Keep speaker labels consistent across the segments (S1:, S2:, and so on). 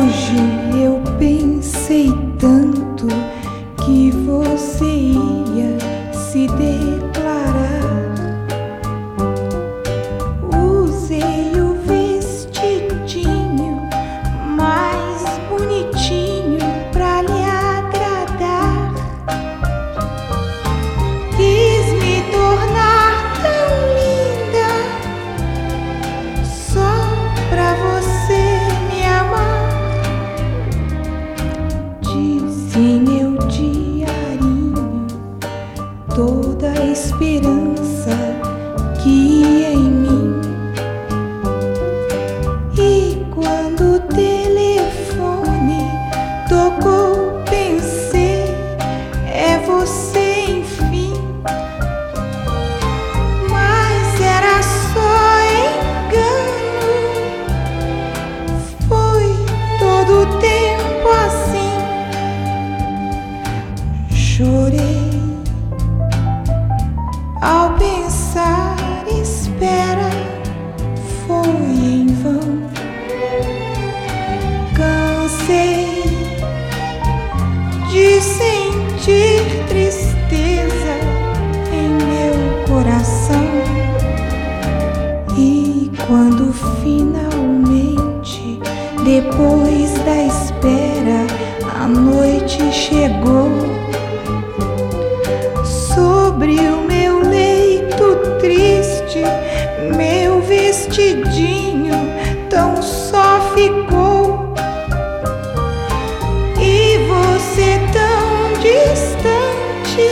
S1: Hoje eu pensei tanto que você ia se declarar. Usei o vestidinho mais bonitinho pra lhe agradar. Quis me tornar tão linda só pra você me amar. Disse em meu diarinho toda a esperança que ia em mim. E quando o telefone tocou, pensei, é você enfim. Mas era só engano, foi todo o tempo assim. Chorei ao pensar, espera, foi em vão. Cansei de sentir tristeza em meu coração. E quando finalmente, depois da espera, a noite chegou, sobre o meu leito triste, meu vestidinho tão só ficou. E você tão distante,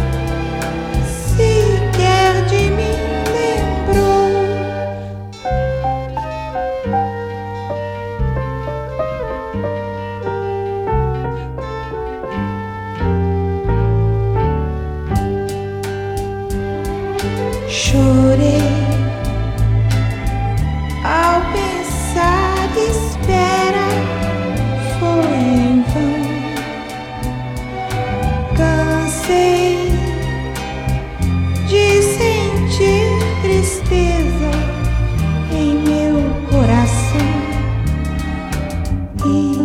S1: sequer de mim lembrou. Chorei ao pensar, espera, foi em vão. Cansei de sentir tristeza em meu coração. E